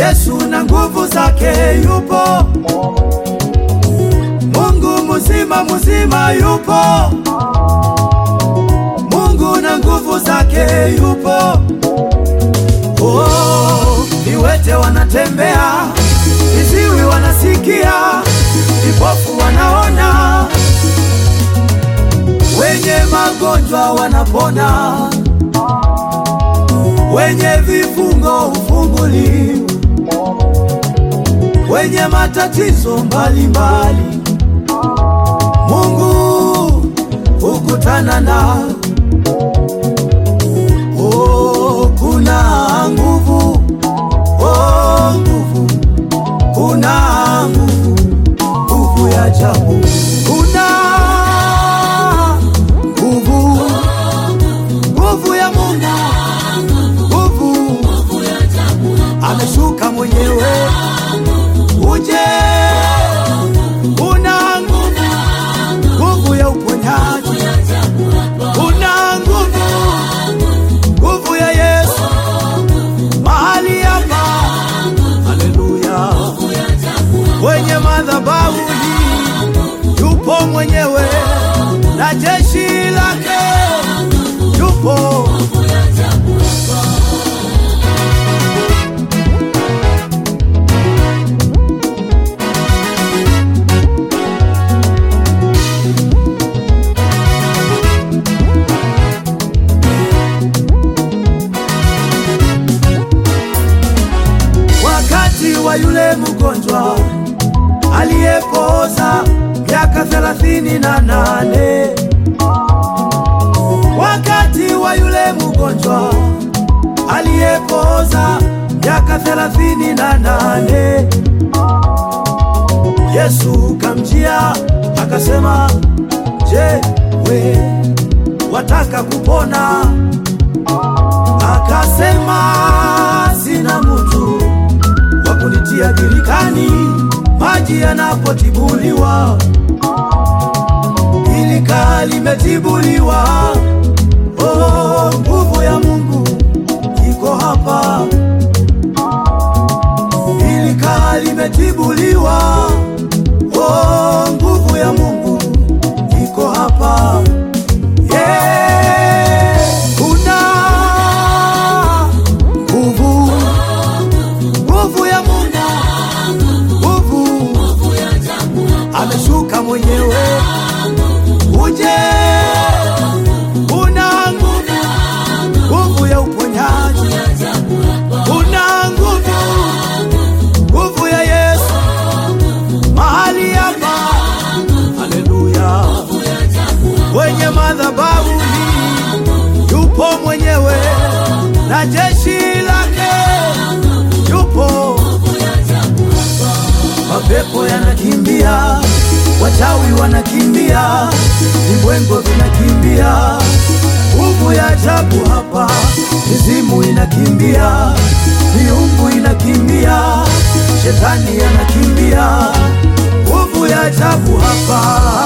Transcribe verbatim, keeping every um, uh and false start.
Yesu na nguvu zake yupo, Mungu mzima mzima yupo, Mungu na nguvu zake yupo. Oh, viwete wanatembea, viziwi wanasikia, vipofu wanaona, wenye magonjwa wanapona, wenye vifungo hufunguliwa, wenye matatizo mbalimbali Mungu hukutana na. Oh, kuna nguvu, oh nguvu, kuna nguvu, nguvu ya ajabu, kuna nguvu, nguvu ya Mungu, nguvu ameshuka mwenyewe, uje una nguvu, nguvu ya uponyaji, una nguvu, nguvu ya Yesu mahali hapa. Haleluya! Kwenye madhabahu hii yupo mwenyewe na jeshi lake yupo. Wa yule mgonjwa aliyepooza miaka thelathini na nane, wakati wa yule mgonjwa aliyepooza miaka thelathini na nane, Yesu kamjia akasema, je, we wataka kupona? Akasema, sina mtu kunitia birikani maji yanapotibuliwa. Birika limetibuliwa. Oh, nguvu ya Mungu iko hapa. Birika limetibuliwa. Oh, nguvu ya Mungu iko hapa. Yeah, kuna nguvu, nguvu ya Mungu, nguvu ameshuka mwenyewe, uje una nguvu, nguvu ya uponyaji, una nguvu, nguvu ya Yesu mahali hapa. Haleluya! Kwenye madhabahu hii yupo mwenyewe na jeshi lake yupo. Mapepo yanakimbia, wachawi wanakimbia, vibwengo vinakimbia, nguvu ya ajabu hapa. Mizimu inakimbia, miungu inakimbia, shetani anakimbia, nguvu ya ajabu hapa.